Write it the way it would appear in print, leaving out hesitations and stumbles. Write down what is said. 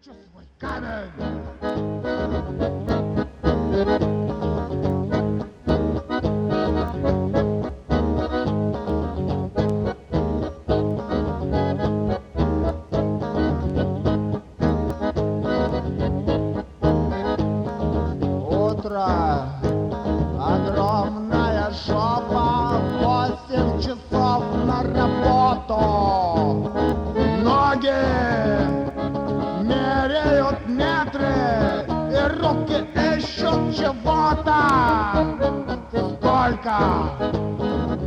хочу свой камень. Утро, огромная жопа, 8 часов на работу. Ноги меряют метры, и руки ищут чего